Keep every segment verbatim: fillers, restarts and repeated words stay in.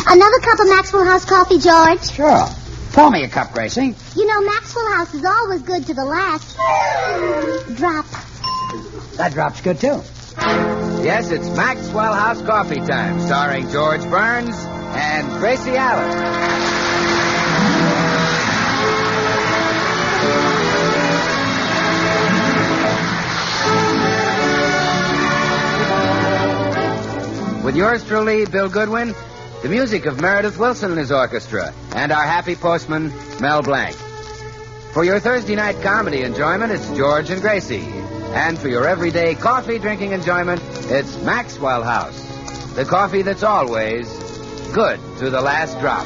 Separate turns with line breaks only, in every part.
Another cup of Maxwell House coffee, George?
Sure. Pour me a cup, Gracie.
You know, Maxwell House is always good to the last drop.
That drop's good, too.
Yes, it's Maxwell House Coffee Time, starring George Burns and Gracie Allen. With yours truly, Bill Goodwin, the music of Meredith Wilson and his orchestra, and our happy postman, Mel Blanc. For your Thursday night comedy enjoyment, it's George and Gracie. And for your everyday coffee drinking enjoyment, it's Maxwell House, the coffee that's always good to the last drop.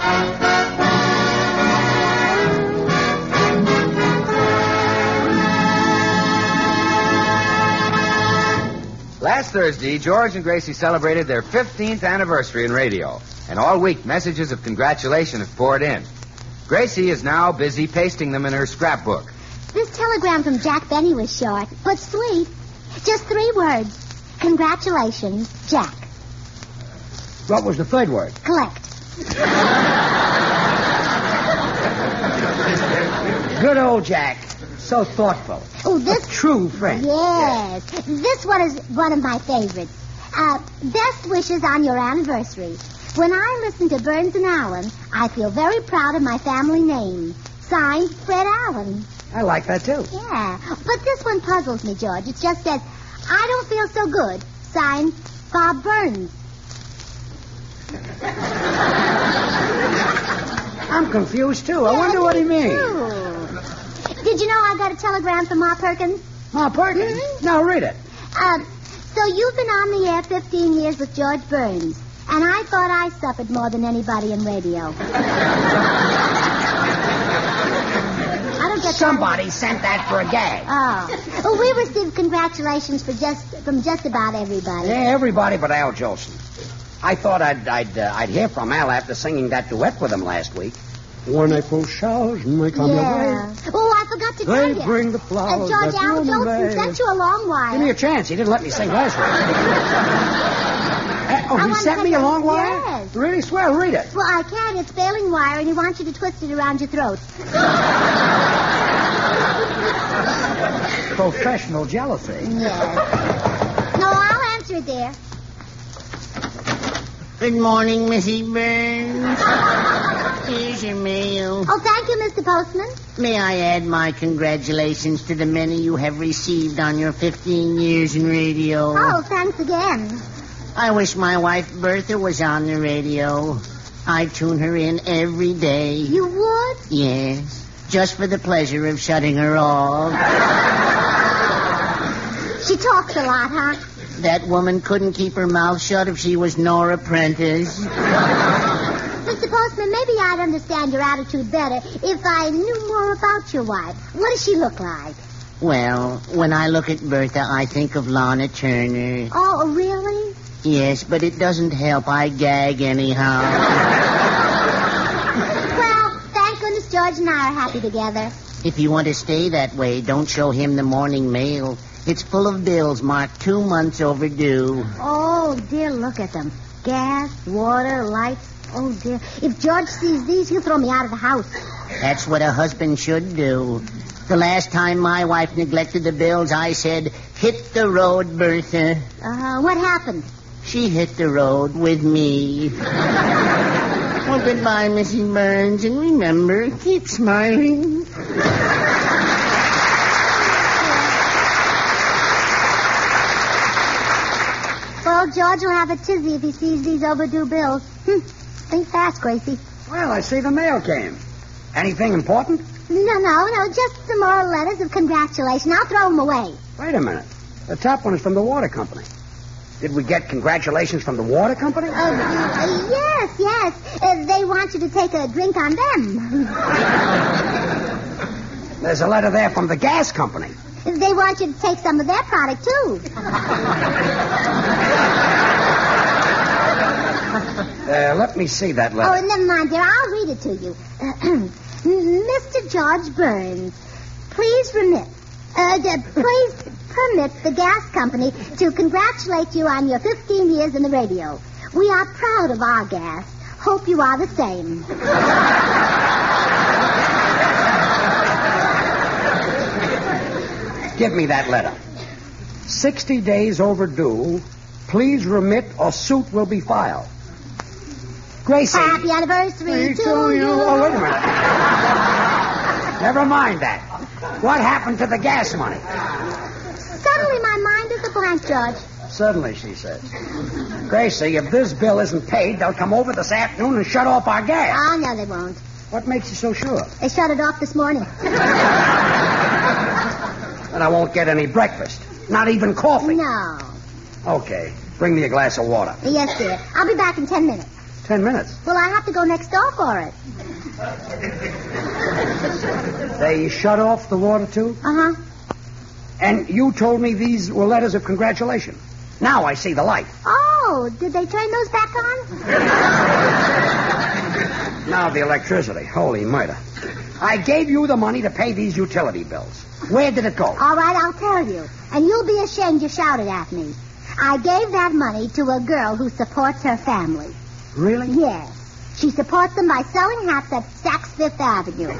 Last Thursday, George and Gracie celebrated their fifteenth anniversary in radio, and all week messages of congratulation have poured in. Gracie is now busy pasting them in her scrapbook.
This telegram from Jack Benny was short, but sweet. Just three words. Congratulations, Jack.
What was the third word?
Collect.
Good old Jack. So thoughtful.
Oh, this...
A true friend.
Yes. yes. This one is one of my favorites. Uh, best wishes on your anniversary. When I listen to Burns and Allen, I feel very proud of my family name. Signed, Fred Allen.
I like that, too.
Yeah. But this one puzzles me, George. It just says, I don't feel so good. Signed, Bob Burns.
I'm confused, too. I
yeah,
wonder what he means.
Too. Did you know I got a telegram from Ma Perkins?
Ma Perkins?
Mm-hmm.
Now, read it.
Uh, so you've been on the air fifteen years with George Burns, and I thought I suffered more than anybody in radio. I don't get
Somebody
that.
sent that for a gag.
Oh. Well, we received congratulations for just from just about everybody.
Yeah, everybody but Al Jolson. I thought I'd I'd uh, I'd hear from Al after singing that duet with him last week.
When April showers may come your
yeah.
way.
Oh, I forgot to
They
tell you.
bring the flowers
Uh, George
that
Al
bloom in
Jolson
May.
sent you a long wire.
Give me a chance. He didn't let me sing last week. uh, oh,
I
he
want
sent
to
me a
take
long
a-
wire?
yes.
Really? Swell, read it.
Well, I can't. It's baling wire, and he wants you to twist it around your throat.
Professional jealousy.
Yes. No, I'll answer it there.
Good morning, Missy Burns. Here's your mail.
Oh, thank you, Mister Postman.
May I add my congratulations to the many you have received on your fifteen years in radio.
Oh, thanks again.
I wish my wife Bertha was on the radio. I'd tune her in every day.
You would?
Yes, just for the pleasure of shutting her off.
She talks a lot, huh?
That woman couldn't keep her mouth shut if she was Nora Prentice.
Mister Postman, maybe I'd understand your attitude better if I knew more about your wife. What does she look like?
Well, when I look at Bertha, I think of Lana Turner.
Oh, really?
Yes, but it doesn't help. I gag anyhow.
Well, thank goodness George and I are happy together.
If you want to stay that way, don't show him the morning mail. It's full of bills marked two months overdue.
Oh, dear, look at them. Gas, water, lights. Oh, dear. If George sees these, he'll throw me out of the house.
That's what a husband should do. The last time my wife neglected the bills, I said, hit the road, Bertha.
Uh, what happened?
She hit the road with me. Well, goodbye, Missy Burns, and remember, keep smiling.
Well, George will have a tizzy if he sees these overdue bills. Hm. Think fast, Gracie.
Well, I see the mail came. Anything important?
No, no, no, just some more letters of congratulation. I'll throw them away.
Wait a minute. The top one is from the water company. Did we get congratulations from the water company?
Uh, uh, yes, yes. Uh, they want you to take a drink on them.
There's a letter there from the gas company.
They want you to take some of their product, too.
Uh, let me see that letter.
Oh, never mind, dear. I'll read it to you. Mister George Burns, please remit. Uh, d- please permit the gas company to congratulate you on your fifteen years in the radio. We are proud of our gas. Hope you are the same.
Give me that letter. Sixty days overdue. Please remit or suit will be filed. Gracie.
Happy anniversary to you.
Oh, wait a minute. Never mind that. What happened to the gas money?
Suddenly my mind is a blank, George.
Suddenly, she says. Gracie, if this bill isn't paid, they'll come over this afternoon and shut off our gas.
Oh, no, they won't.
What makes you so sure?
They shut it off this morning.
And I won't get any breakfast. Not even coffee.
No.
Okay. Bring me a glass of water.
Yes, dear. I'll be back in ten minutes.
Ten minutes.
Well, I have to go next door for it.
They shut off the water, too?
Uh-huh.
And you told me these were letters of congratulation. Now I see the light.
Oh, did they turn those back on?
Now the electricity. Holy murder. I gave you the money to pay these utility bills. Where did it go?
All right, I'll tell you. And you'll be ashamed you shouted at me. I gave that money to a girl who supports her family.
Really?
Yes. She supports them by selling hats at Saks Fifth Avenue.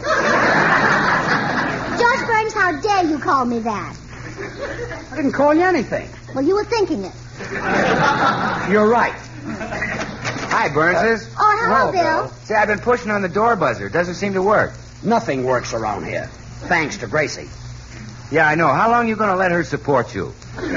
George Burns, how dare you call me that?
I didn't call you anything.
Well, you were thinking it.
You're right.
Hi, Burnses.
Oh, hello,
Hello,
Bill.
Bill.
See, I've been pushing on the door buzzer. It doesn't seem to work.
Nothing works around here. Thanks to Gracie.
Yeah, I know. How long are you going to let her support you?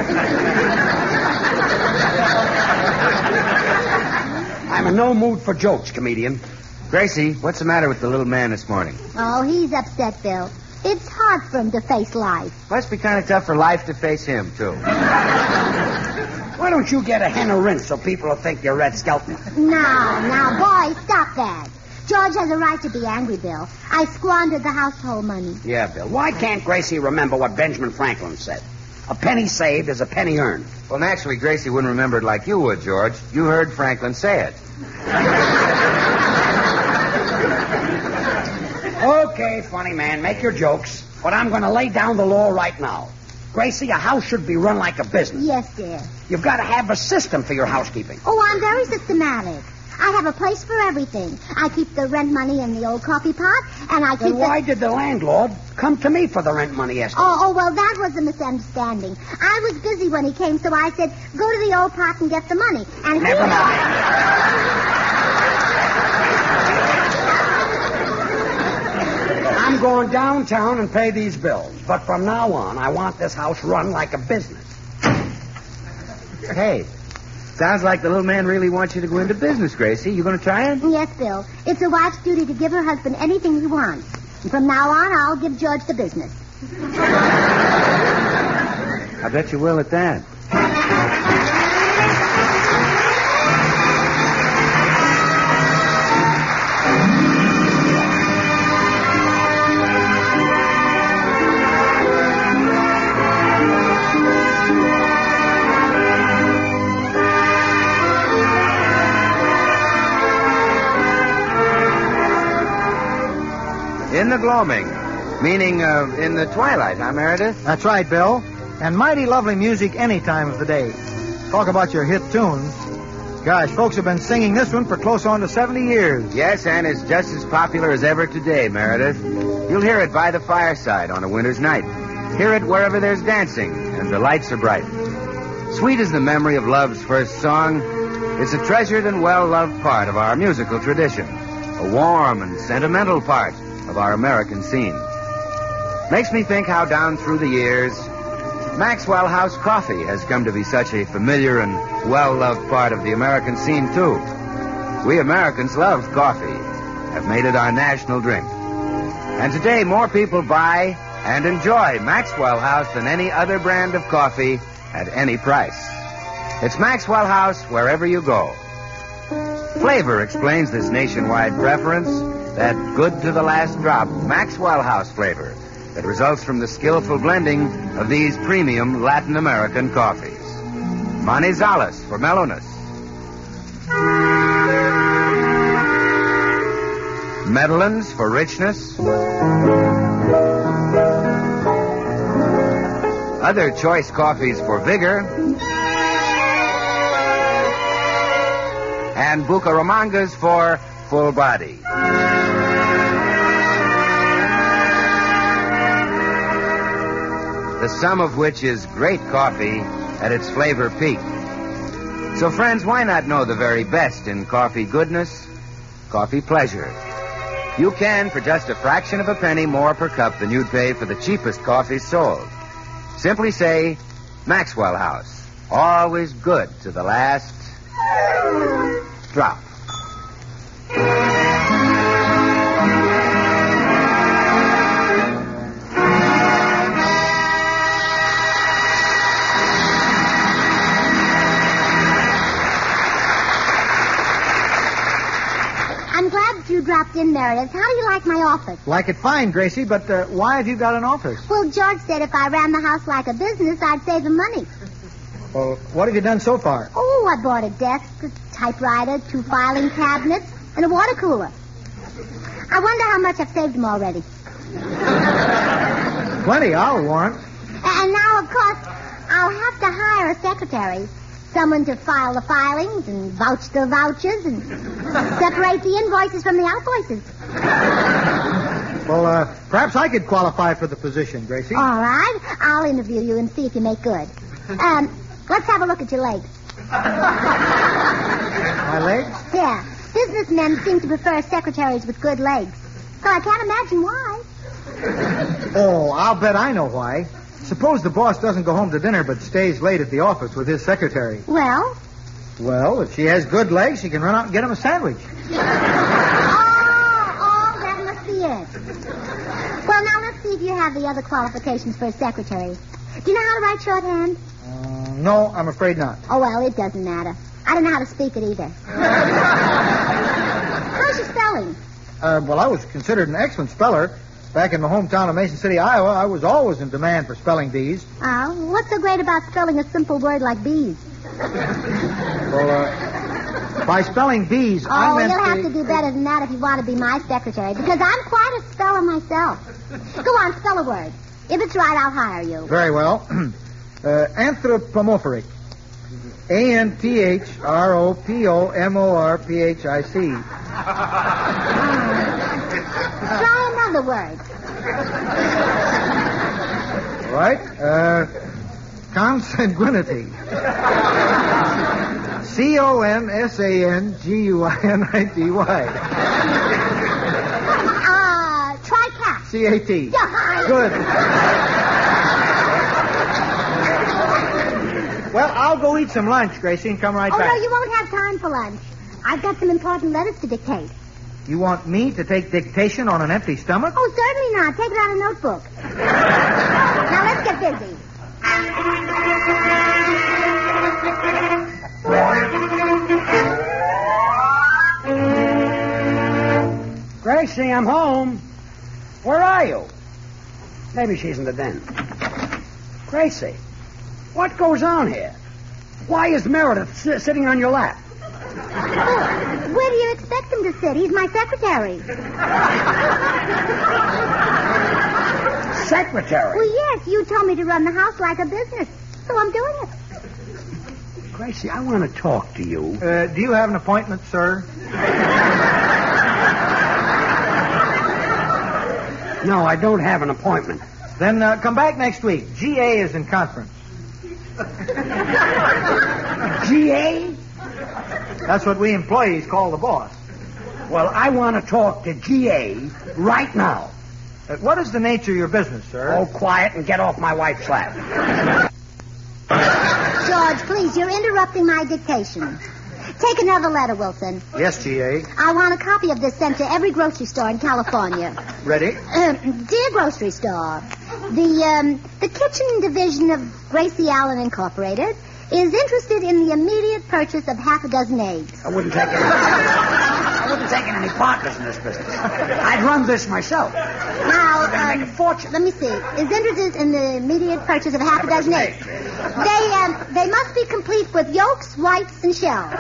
I'm in no mood for jokes, comedian.
Gracie, what's the matter with the little man this morning?
Oh, he's upset, Bill. It's hard for him to face life.
Must be kind of tough for life to face him, too.
Why don't you get a hen of rinse so people will think you're Red Skelton?
Now, now, boy, stop that. George has a right to be angry, Bill. I squandered the household money.
Yeah, Bill. Why can't Gracie remember what Benjamin Franklin said? A penny saved is a penny earned.
Well, naturally, Gracie wouldn't remember it like you would, George. You heard Franklin say it.
Okay, funny man, make your jokes. But I'm going to lay down the law right now. Gracie, a house should be run like a business.
Yes, dear.
You've got to have a system for your housekeeping.
Oh, I'm very systematic. I have a place for everything. I keep the rent money in the old coffee pot, and I keep
Then why
the...
did the landlord come to me for the rent money yesterday?
Oh, oh, well, that was a misunderstanding. I was busy when he came, so I said, go to the old pot and get the money. And
Never
he...
mind. I'm going downtown and pay these bills. But from now on, I want this house run like a business.
Hey, sounds like the little man really wants you to go into business, Gracie. You going to try it?
Yes, Bill. It's a wife's duty to give her husband anything he wants. And from now on, I'll give George the business.
I bet you will at that. In the gloaming, meaning uh, in the twilight, huh, Meredith?
That's right, Bill. And mighty lovely music any time of the day. Talk about your hit tunes. Gosh, folks have been singing this one for close on to seventy years.
Yes, and it's just as popular as ever today, Meredith. You'll hear it by the fireside on a winter's night. Hear it wherever there's dancing and the lights are bright. Sweet is the memory of love's first song. It's a treasured and well-loved part of our musical tradition. A warm and sentimental part of our American scene. Makes me think how down through the years, Maxwell House Coffee has come to be such a familiar and well-loved part of the American scene, too. We Americans love coffee, have made it our national drink. And today, more people buy and enjoy Maxwell House than any other brand of coffee at any price. It's Maxwell House wherever you go. Flavor explains this nationwide preference, that good to the last drop Maxwell House flavor that results from the skillful blending of these premium Latin American coffees. Manizales for mellowness. Medellins for richness. Other choice coffees for vigor. and Bucaramangas for full body. The sum of which is great coffee at its flavor peak. So, friends, why not know the very best in coffee goodness, coffee pleasure? You can for just a fraction of a penny more per cup than you'd pay for the cheapest coffee sold. Simply say, Maxwell House. Always good to the last drop.
I'm glad that you dropped in, Meredith. How do you like my office?
Like it fine, Gracie, but uh, why have you got an office?
Well, George said if I ran the house like a business, I'd save him money.
Well, what have you done so far?
Oh, I bought a desk, a typewriter, two filing cabinets, and a water cooler. I wonder how much I've saved him already.
Plenty, I'll warrant.
And now, of course, I'll have to hire a secretary. Someone to file the filings and vouch the vouchers and separate the invoices from the outvoices.
Well, uh, perhaps I could qualify for the position, Gracie.
All right. I'll interview you and see if you make good. Um, let's have a look at your legs.
My legs?
Yeah. Businessmen seem to prefer secretaries with good legs. So I can't imagine why.
Oh, I'll bet I know why. Suppose the boss doesn't go home to dinner but stays late at the office with his secretary.
Well?
Well, if she has good legs, she can run out and get him a sandwich.
Oh, oh, that must be it. Well, now let's see if you have the other qualifications for a secretary. Do you know how to write shorthand?
Uh, no, I'm afraid not.
Oh, well, it doesn't matter. I don't know how to speak it either. How's your spelling?
Uh, well, I was considered an excellent speller. Back in the hometown of Mason City, Iowa, I was always in demand for spelling bees.
Oh, what's so great about spelling a simple word like bees?
Well, uh, by spelling bees,
oh,
I meant
you'll have
the...
to do better than that if you want to be my secretary, because I'm quite a speller myself. Go on, spell a word. If it's right, I'll hire you.
Very well. uh, anthropomorphic. A N T H R O P O M O R P H I C.
Try another word.
Right? Uh, consanguinity. C O N S A N G U I N I T Y.
Uh, try cat.
C A T.
Yeah.
Good. Well, I'll go eat some lunch, Gracie, and come right
Oh,
back.
no, you won't have time for lunch. I've got some important letters to dictate.
You want me to take dictation on an empty stomach?
Oh, certainly not. Take it out a notebook. Now, let's get busy.
Gracie, I'm home. Where are you? Maybe she's in the den. Gracie, what goes on here? Why is Meredith si- sitting on your lap?
Oh, where do you expect him to sit? He's my secretary.
Secretary?
Well, yes, you told me to run the house like a business, so I'm doing it.
Gracie, I want to talk to you.
Uh, do you have an appointment, sir?
No, I don't have an appointment.
Then uh, come back next week. G A is in conference.
G A?
That's what we employees call the boss.
Well, I want to talk to G A right now.
Uh, what is the nature of your business, sir?
Oh, quiet and get off my wife's lap.
George, please, you're interrupting my dictation. Take another letter, Wilson.
Yes, G A.
I want a copy of this sent to every grocery store in California.
Ready?
Uh, dear grocery store, the um, the kitchen division of Gracie Allen Incorporated is interested in the immediate purchase of half a dozen eggs.
I wouldn't take any. I wouldn't take any partners in this business. I'd run this myself.
Now,
gonna make a fortune.
Let me see. Is interested in the immediate purchase of half a dozen eggs. They um, they must be complete with yolks, whites, and shells.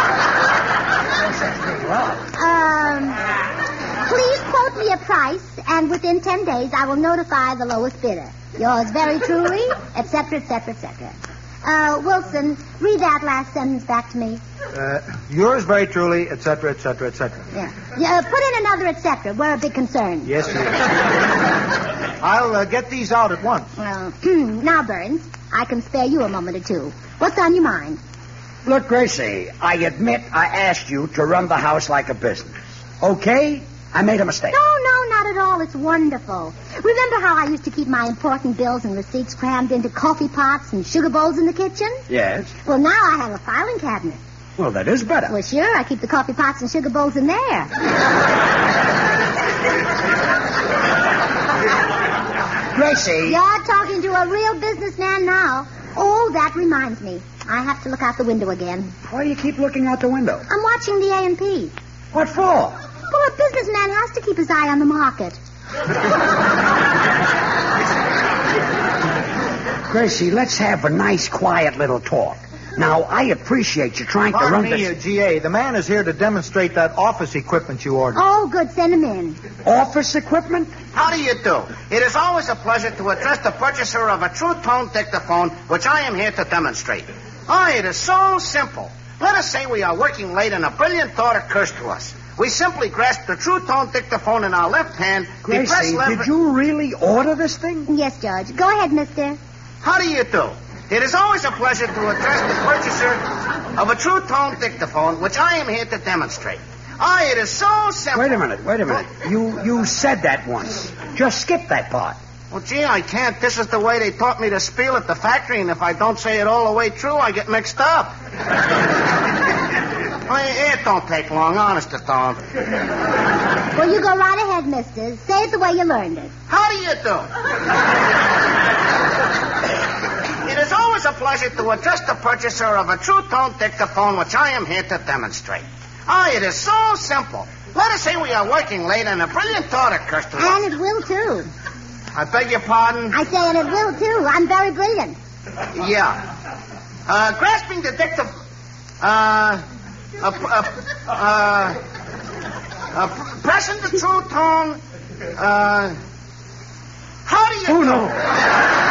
Um, please quote me a price, and within ten days I will notify the lowest bidder. Yours very truly, et cetera, et cetera, et cetera. Uh, Wilson, read that last sentence back to me.
Uh, yours very truly, et cetera, et cetera, et cetera.
Yeah. yeah uh, put in another et cetera. We're a bit concerned.
Yes, yes. I'll uh, get these out at once.
Well, now, Burns, I can spare you a moment or two. What's on your mind?
Look, Gracie, I admit I asked you to run the house like a business. Okay? I made a mistake.
No, no, not at all. It's wonderful. Remember how I used to keep my important bills and receipts crammed into coffee pots and sugar bowls in the kitchen?
Yes.
Well, now I have a filing cabinet.
Well, that is better.
Well, sure. I keep the coffee pots and sugar bowls in there.
Gracie.
You're talking to a real businessman now. Oh, that reminds me. I have to look out the window again.
Why do you keep looking out the window?
I'm watching the A and P.
What for?
Well, a businessman has to keep his eye on the market.
Gracie, let's have a nice, quiet little talk. Now, I appreciate you trying to
Pardon
run
me,
this...
uh, G A. The man is here to demonstrate that office equipment you ordered.
Oh, good. Send him in.
Office equipment?
How do you do? It is always a pleasure to address the purchaser of a True Tone dictaphone, which I am here to demonstrate. Ah, it is so simple. Let us say we are working late and a brilliant thought occurs to us. We simply grasp the True Tone dictaphone in our left hand.
Gracie,
depress lever-
did you really order this thing?
Yes, George. Go ahead, mister.
How do you do? It is always a pleasure to address the purchaser of a True Tone dictaphone, which I am here to demonstrate. Ah, it is so simple.
Wait a minute, wait a minute. You you said that once. Just skip that part.
Well, gee, I can't. This is the way they taught me to spiel at the factory, and if I don't say it all the way through, I get mixed up. Well, it don't take long, honest it don't.
Well, you go right ahead, mister. Say it the way you learned it.
How do you do? It is always a pleasure to address the purchaser of a True Tone dictaphone, which I am here to demonstrate. Ah, it is so simple. Let us say we are working late and a brilliant thought occurs to us.
And it will, too.
I beg your pardon?
I say, and it will, too. I'm very brilliant.
Yeah. Uh, grasping the dictaphone... Uh... Uh, uh, uh, uh, pressing the True Tone... Uh... How do you
Oh,
do?
no.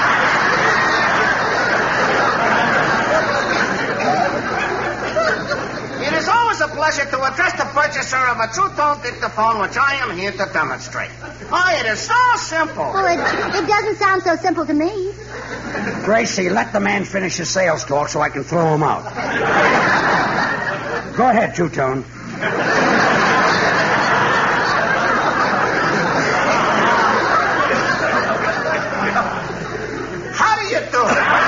It is always a pleasure to address the purchaser of a True Tone dictaphone, which I am here to demonstrate. Oh, it is so simple.
Well, it, it doesn't sound so simple to me.
Gracie, let the man finish his sales talk so I can throw him out. Go ahead, True Tone.
How do you do it?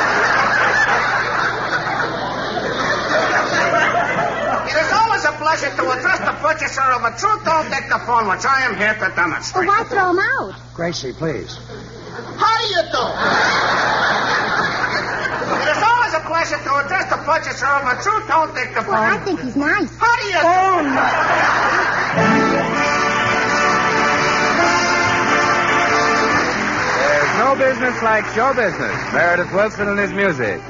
It is always a pleasure to address the purchaser of a True Tone dictaphone, which I am here to
Well,
demonstrate.
why throw him out?
Gracie, please.
How do you do? It is always a pleasure to address the purchaser of a True Tone dictaphone.
Well, I think he's nice.
How do you
Oh,
do?
There's no business like show business. Meredith Wilson and his music.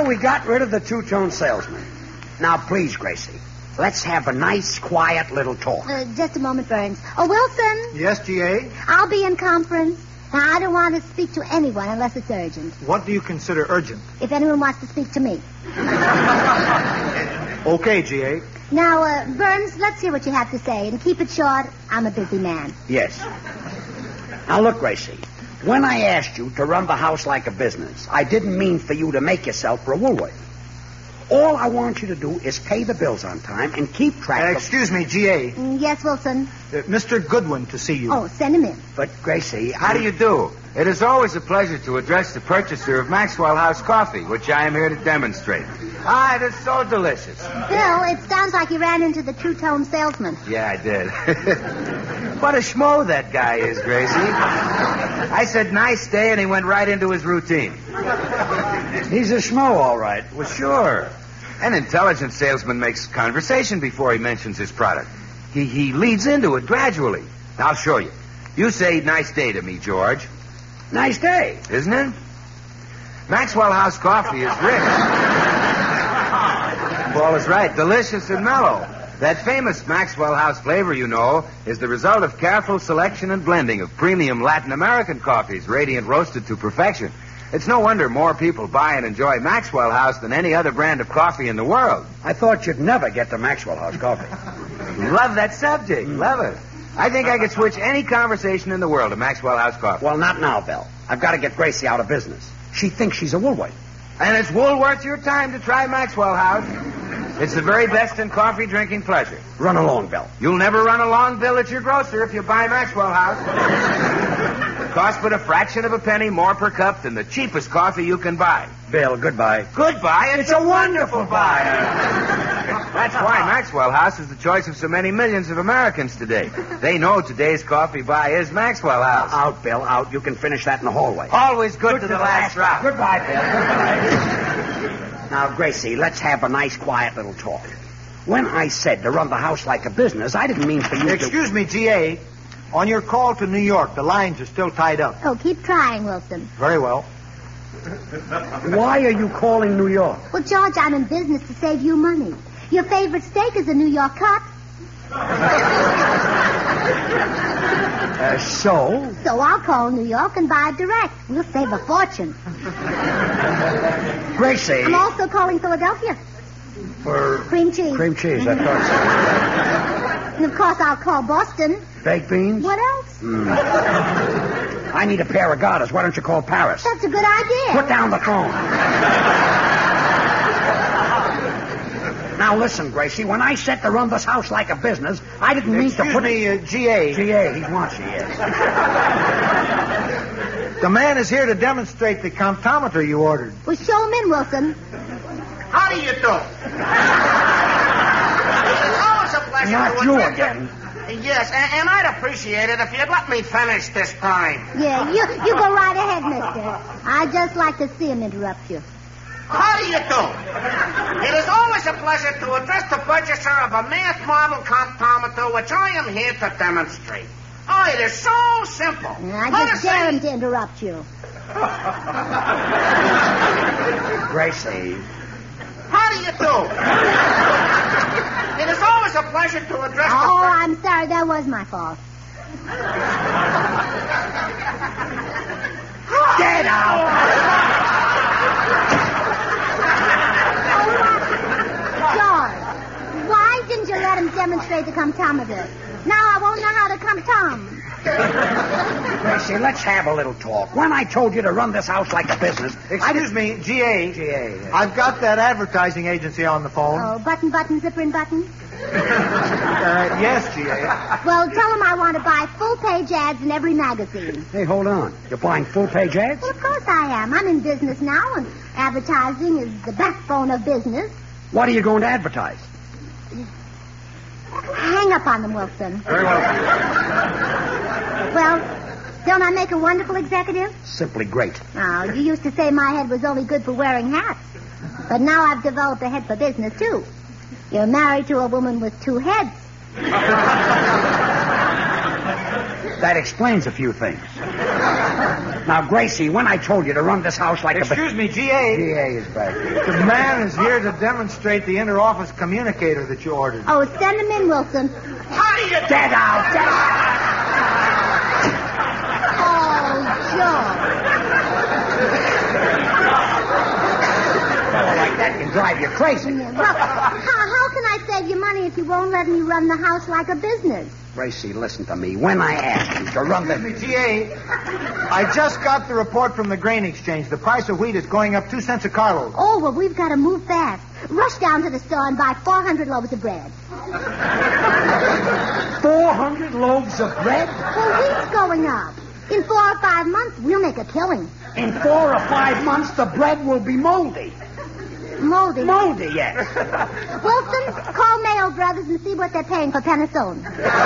Well, we got rid of the two-tone salesman. Now, please, Gracie, let's have a nice, quiet little talk.
Uh, just a moment, Burns. Oh, Wilson,
Yes, G A?
I'll be in conference. Now, I don't want to speak to anyone unless it's urgent.
What do you consider urgent?
If anyone wants to speak to me.
Okay, G A.
Now, uh, Burns, let's hear what you have to say. And keep it short. I'm a busy man.
Yes. Now, look, Gracie. When I asked you to run the house like a business, I didn't mean for you to make yourself for a Woolworth. All I want you to do is pay the bills on time and keep track
Uh,
of...
excuse me, G A.
Mm, yes, Wilson.
Uh, Mister Goodwin to see you.
Oh, send him in.
But, Gracie,
How do you do? It is always a pleasure to address the purchaser of Maxwell House coffee, which I am here to demonstrate. Ah, it is so delicious.
Bill, it sounds like you ran into the two-tone salesman.
Yeah, I did. What a schmo that guy is, Gracie. I said, nice day, and he went right into his routine.
He's a schmo, all right.
Well, sure. An intelligent salesman makes conversation before he mentions his product. He, he leads into it gradually. I'll show you. You say nice day to me, George.
Nice day.
Isn't it? Maxwell House coffee is rich. Paul is right. Delicious and mellow. That famous Maxwell House flavor, you know, is the result of careful selection and blending of premium Latin American coffees, radiant roasted to perfection. It's no wonder more people buy and enjoy Maxwell House than any other brand of coffee in the world.
I thought you'd never get to Maxwell House coffee.
Love that subject. Love it. I think I could switch any conversation in the world to Maxwell House coffee.
Well, not now, Bill. I've got to get Gracie out of business. She thinks she's a Woolworth.
And it's well worth your time to try Maxwell House. It's the very best in coffee drinking pleasure.
Run along, Bill.
You'll never run a long bill at your grocer if you buy Maxwell House. It costs but a fraction of a penny more per cup than the cheapest coffee you can buy.
Bill, goodbye.
Goodbye. It's a wonderful buy. That's why Maxwell House is the choice of so many millions of Americans today. They know today's coffee buy is Maxwell House.
Out, Bill, out. You can finish that in the hallway.
Always good, to, the, last drop.
Goodbye, Bill. Goodbye. Now, Gracie, let's have a nice, quiet little talk. When I said to run the house like a business, I didn't mean for you to...
Excuse me, G A. On your call to New York, the lines are still tied up.
Oh, keep trying, Wilson.
Very well.
Why are you calling New York?
Well, George, I'm in business to save you money. Your favorite steak is a New York cut.
Uh, so?
So I'll call New York and buy it direct. We'll save a fortune.
Gracie.
I'm also calling Philadelphia.
For...
Cream cheese.
Cream cheese, I thought
And, of course, I'll call Boston.
so. Baked beans?
What else?
Mm. I need a pair of garters. Why don't you call Paris?
That's a good idea.
Put down the phone. Now, listen, Gracie. When I said to run this house like a business, I didn't mean
Excuse
to put...
me, uh, G A.
G A, he wants you, yes.
The man is here to demonstrate the comptometer you ordered.
Well, show him in, Wilson.
How do you do? It's always a pleasure
Not
to
you
address
again.
Yes, and, and I'd appreciate it if you'd let me finish this time.
Yeah, you you go right ahead, mister. I'd just like to see him interrupt you.
How do you do? It is always a pleasure to address the purchaser of a math model comptometer, which I am here to demonstrate. Oh, it is so simple.
I
Let
just
us
dare
say-
him to interrupt you.
Gracie.
How do you do? It is always a pleasure to address
Oh,
the...
I'm sorry. That was my fault.
Get out!
George, why didn't you let him demonstrate the comptometer? Now I won't know how to comptom.
Gracie, let's have a little talk. When I told you to run this house like a business...
Excuse me, G A.
G A.
I've got that advertising agency on the phone.
Oh, button, button, zipper, and button.
Uh, yes, G A.
Well, tell him I want to buy full-page ads in every magazine.
Hey, hold on. You're buying full-page ads?
Well, of course I am. I'm in business now, and advertising is the backbone of business.
What are you going to advertise?
Hang up on them, Wilson.
Very well.
Well, don't I make a wonderful executive?
Simply great.
Oh, you used to say my head was only good for wearing hats. But now I've developed a head for business, too. You're married to a woman with two heads.
That explains a few things. Now, Gracie, when I told you to run this house like
Excuse
a...
me, G A.
G A is back here.
The man is here to demonstrate the inter-office communicator that you ordered.
Oh, send him in, Wilson.
How do you... Get out! Get out!
Oh, George.
Fellow like that can drive you crazy.
Well, how, how can I save you money if you won't let me run the house like a business?
Gracie, listen to me. When I asked you to run
Excuse me,
the...
G A. I just got the report from the grain exchange. The price of wheat is going up two cents a carload.
Oh, well, we've got to move fast. Rush down to the store and buy four hundred loaves of bread.
four hundred loaves of bread?
Well, wheat's going up. In four or five months, we'll make a killing.
In four or five months, the bread will be moldy.
Moldy.
Moldy, yes.
Wilson, call Mayo Brothers and see what they're paying for penicillin.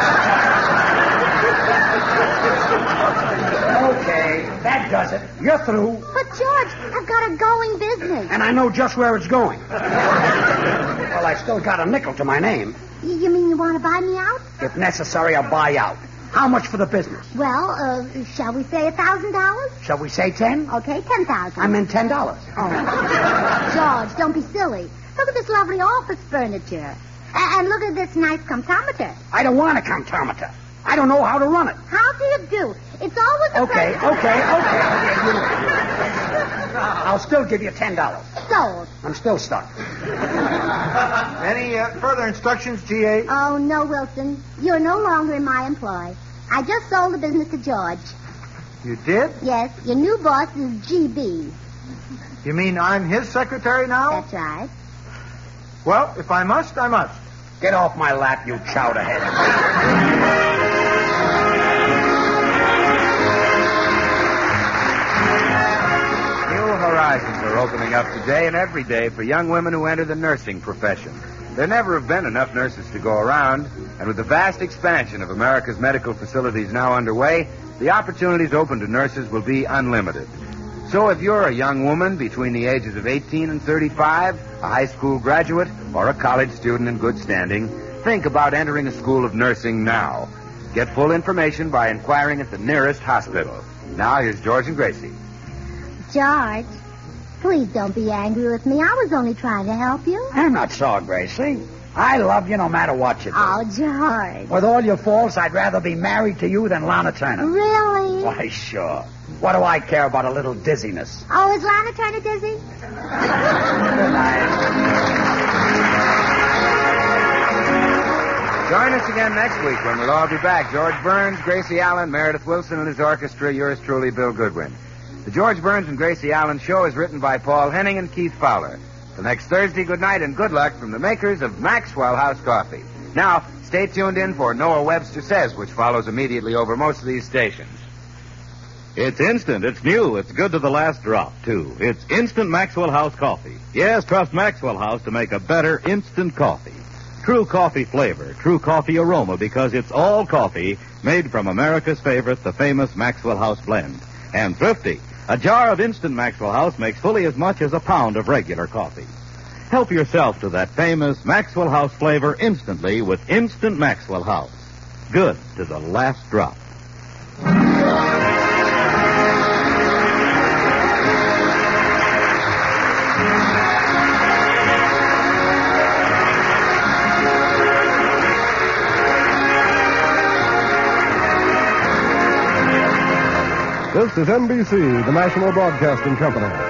Okay, that does it. You're through.
But, George, I've got a going business.
And I know just where it's going. Well, I've still got a nickel to my name.
Y- You mean you want to buy me out?
If necessary, I'll buy out. How much for the business?
Well, uh, shall we say a thousand dollars?
Shall we say ten?
Okay, ten thousand.
I meant ten dollars.
Oh, George, don't be silly. Look at this lovely office furniture. A- and look at this nice comptometer.
I don't want a comptometer. I don't know how to run it.
How do you do? It's always a
Okay,
pleasure-
okay, okay. I'll still give you ten dollars.
Sold.
I'm still stuck.
Any uh, further instructions, G A?
Oh, no, Wilson. You're no longer in my employ. I just sold the business to George.
You did?
Yes, your new boss is G B.
You mean I'm his secretary now?
That's right.
Well, if I must, I must.
Get off my lap, you chowderhead.
Horizons are opening up today and every day for young women who enter the nursing profession. There never have been enough nurses to go around, and with the vast expansion of America's medical facilities now underway, the opportunities open to nurses will be unlimited. So if you're a young woman between the ages of eighteen and thirty-five, a high school graduate, or a college student in good standing, think about entering a school of nursing now. Get full information by inquiring at the nearest hospital. Now here's George and Gracie.
George, please don't be angry with me. I was only trying to help you.
I'm not sorry, Gracie. I love you no matter what you do.
Oh, George.
With all your faults, I'd rather be married to you than Lana Turner.
Really?
Why, sure. What do I care about a little dizziness?
Oh, is Lana Turner dizzy?
Good night.
Join us again next week when we'll all be back. George Burns, Gracie Allen, Meredith Wilson and his orchestra, yours truly, Bill Goodwin. The George Burns and Gracie Allen show is written by Paul Henning and Keith Fowler. Till next Thursday, good night and good luck from the makers of Maxwell House Coffee. Now, stay tuned in for Noah Webster Says, which follows immediately over most of these stations.
It's instant, it's new, it's good to the last drop, too. It's instant Maxwell House coffee. Yes, trust Maxwell House to make a better instant coffee. True coffee flavor, true coffee aroma, because it's all coffee made from America's favorite, the famous Maxwell House blend. And thrifty. A jar of instant Maxwell House makes fully as much as a pound of regular coffee. Help yourself to that famous Maxwell House flavor instantly with Instant Maxwell House. Good to the last drop.
This is N B C, the National Broadcasting Company.